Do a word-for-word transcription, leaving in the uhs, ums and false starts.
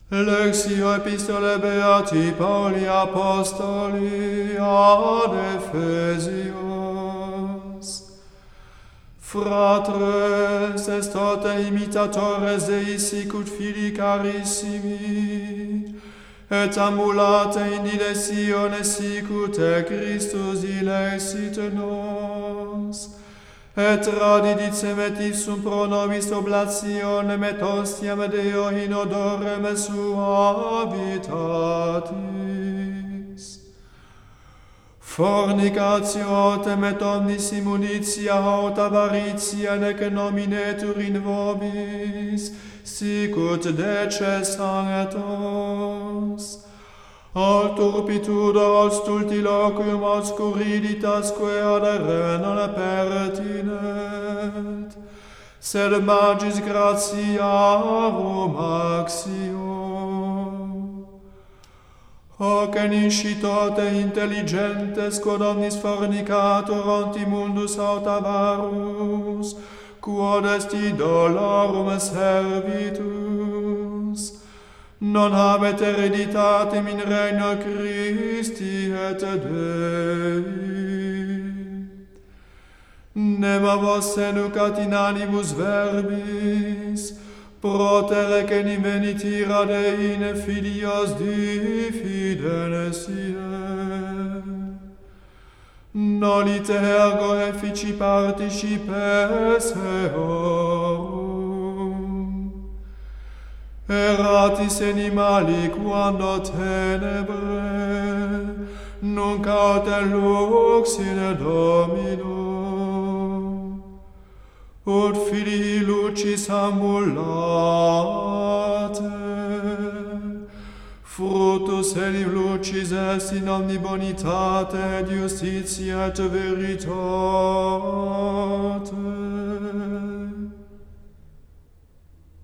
Lectio Epistolae Beati Pauli Apostoli ad Ephesios. Fratres est tote imitatores Dei sicut filii carissimi, et amulate in dilessione sicut e Christus dilecit nos, et radidicem et ipsum pro nobis oblationem et hostiam Deo in odorem suavitatis. Fornicatio otem et omnis immunitia aut avaritia nec nominetur in vobis, sicut decessantos. Al turpitudo, al stultiloquium, al scurriditasque adere non pertinet, sed magis gratiarum axio. Hoc eniscitote intelligentes quod omnis fornicator antimundus aut avarus, quod est idolorum servitus, non habet hereditatem in regno Christi et Dei. Nema vos seducat in animus verbis, protere che venit ira Dei in filios diffidentia. Nolite ergo effici participes eorum. Eratis animali quando tenebre, nunc aut lux in Domino. Ut filii lucis amulate, fructus enim lucis est in omni bonitate et justitia et veritate.